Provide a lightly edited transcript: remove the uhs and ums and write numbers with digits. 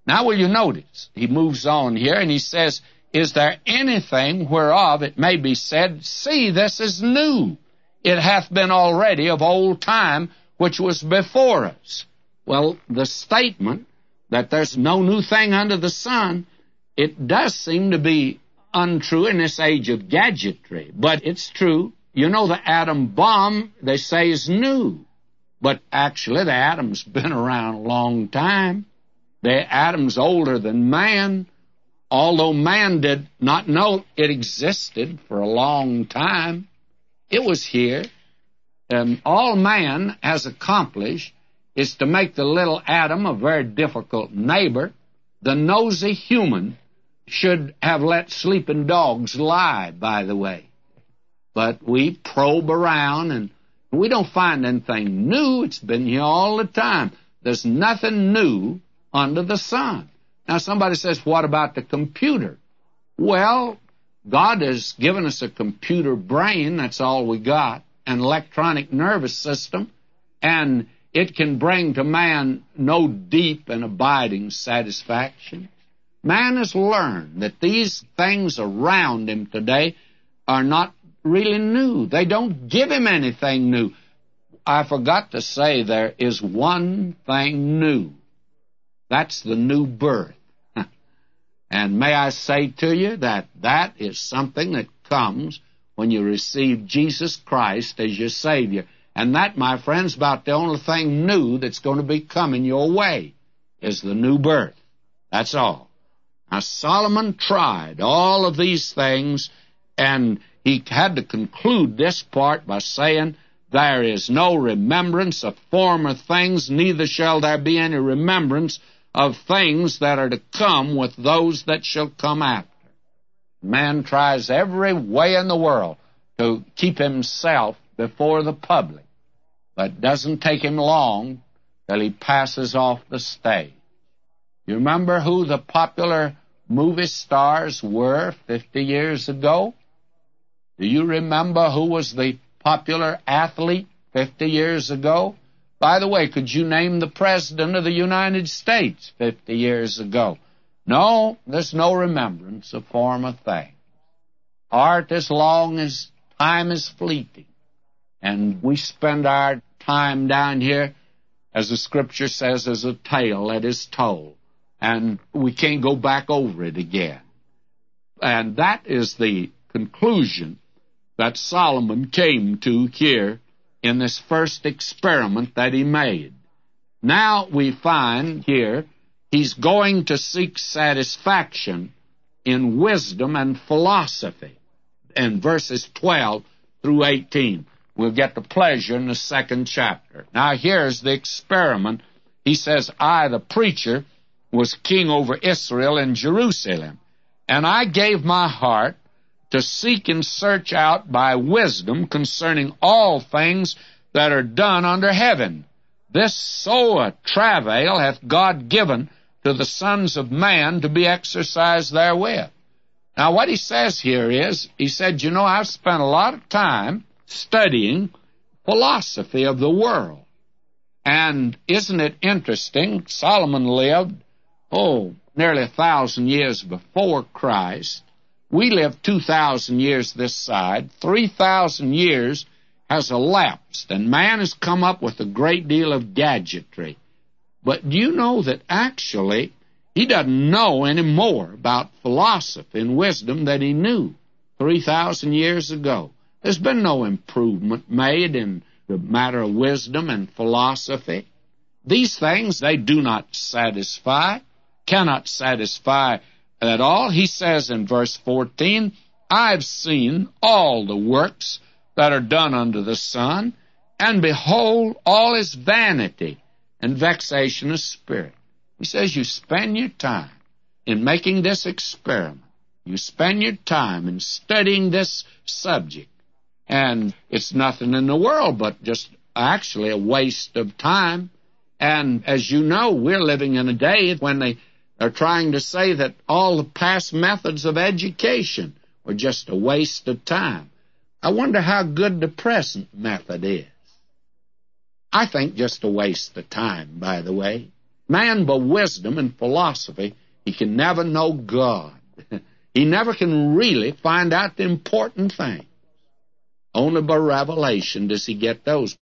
Now will you notice, he moves on here and he says, is there anything whereof it may be said, see, this is new. It hath been already of old time, which was before us. Well, the statement that there's no new thing under the sun, it does seem to be untrue in this age of gadgetry, but it's true. You know, the atom bomb, they say, is new, but actually the atom's been around a long time. The atom's older than man, although man did not know it existed for a long time. It was here. All man has accomplished is to make the little atom a very difficult neighbor. The nosy human should have let sleeping dogs lie, by the way. But we probe around, and we don't find anything new. It's been here all the time. There's nothing new under the sun. Now, somebody says, what about the computer? Well, God has given us a computer brain, that's all we got, an electronic nervous system, and it can bring to man no deep and abiding satisfaction. Man has learned that these things around him today are not really new. They don't give him anything new. I forgot to say there is one thing new. That's the new birth. And may I say to you that that is something that comes when you receive Jesus Christ as your Savior. And that, my friends, about the only thing new that's going to be coming your way is the new birth. That's all. Now, Solomon tried all of these things, and he had to conclude this part by saying, there is no remembrance of former things, neither shall there be any remembrance of things that are to come with those that shall come after. Man tries every way in the world to keep himself before the public, but it doesn't take him long till he passes off the stage. You remember who the popular movie stars were 50 years ago? Do you remember who was the popular athlete 50 years ago? By the way, could you name the President of the United States 50 years ago? No, there's no remembrance of former things. Art as long as time is fleeting. And we spend our time down here, as the Scripture says, as a tale that is told. And we can't go back over it again. And that is the conclusion that Solomon came to here in this first experiment that he made. Now we find here he's going to seek satisfaction in wisdom and philosophy. In verses 12 through 18, we'll get the pleasure in the second chapter. Now here's the experiment. He says, I, the preacher, was king over Israel and Jerusalem, and I gave my heart to seek and search out by wisdom concerning all things that are done under heaven. This so a travail hath God given to the sons of man to be exercised therewith. Now what he says here is, he said, you know, I've spent a lot of time studying philosophy of the world. And isn't it interesting, Solomon lived, nearly 1,000 years before Christ. We live 2,000 years this side. 3,000 years has elapsed, and man has come up with a great deal of gadgetry. But do you know that actually he doesn't know any more about philosophy and wisdom than he knew 3,000 years ago? There's been no improvement made in the matter of wisdom and philosophy. These things, they do not satisfy, cannot satisfy at all. He says in verse 14, I've seen all the works that are done under the sun, and behold, all is vanity and vexation of spirit. He says you spend your time in making this experiment. You spend your time in studying this subject, and it's nothing in the world but just actually a waste of time. And as you know, we're living in a day when they are trying to say that all the past methods of education were just a waste of time. I wonder how good the present method is. I think just a waste of time, by the way. Man, by wisdom and philosophy, he can never know God. He never can really find out the important things. Only by revelation does he get those.